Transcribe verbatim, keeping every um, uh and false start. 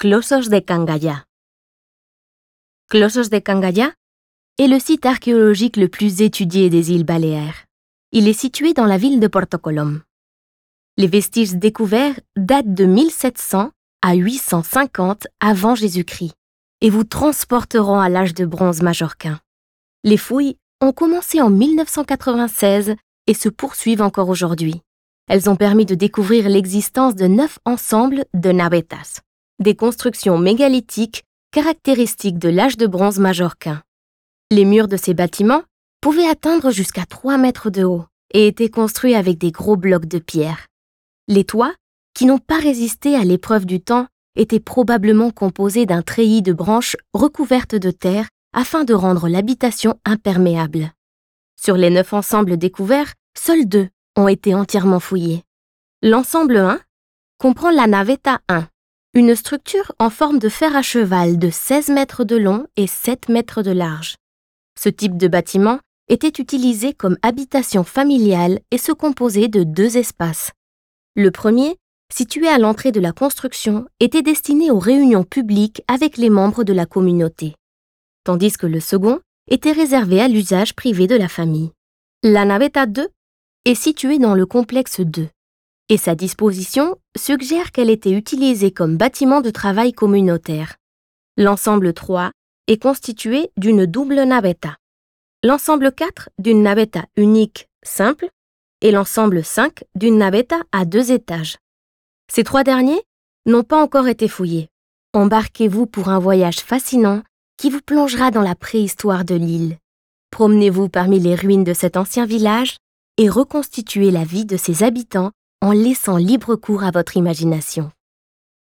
Closos de Cangallas. Closos de Cangallas est le site archéologique le plus étudié des îles Baléares. Il est situé dans la ville de Porto Colom. Les vestiges découverts datent de mille sept cents à huit cent cinquante avant Jésus-Christ et vous transporteront à l'âge de bronze majorquin. Les fouilles ont commencé en mille neuf cent quatre-vingt-seize et se poursuivent encore aujourd'hui. Elles ont permis de découvrir l'existence de neuf ensembles de navetas, des constructions mégalithiques caractéristiques de l'âge de bronze majorquin. Les murs de ces bâtiments pouvaient atteindre jusqu'à trois mètres de haut et étaient construits avec des gros blocs de pierre. Les toits, qui n'ont pas résisté à l'épreuve du temps, étaient probablement composés d'un treillis de branches recouvertes de terre afin de rendre l'habitation imperméable. Sur les neuf ensembles découverts, seuls deux ont été entièrement fouillés. L'ensemble un comprend la naveta un, une structure en forme de fer à cheval de seize mètres de long et sept mètres de large. Ce type de bâtiment était utilisé comme habitation familiale et se composait de deux espaces. Le premier, situé à l'entrée de la construction, était destiné aux réunions publiques avec les membres de la communauté, tandis que le second était réservé à l'usage privé de la famille. La naveta deux est située dans le complexe deux, et sa disposition suggère qu'elle était utilisée comme bâtiment de travail communautaire. L'ensemble trois est constitué d'une double naveta, l'ensemble quatre d'une naveta unique simple et l'ensemble cinq d'une naveta à deux étages. Ces trois derniers n'ont pas encore été fouillés. Embarquez-vous pour un voyage fascinant qui vous plongera dans la préhistoire de l'île. Promenez-vous parmi les ruines de cet ancien village et reconstituez la vie de ses habitants en laissant libre cours à votre imagination.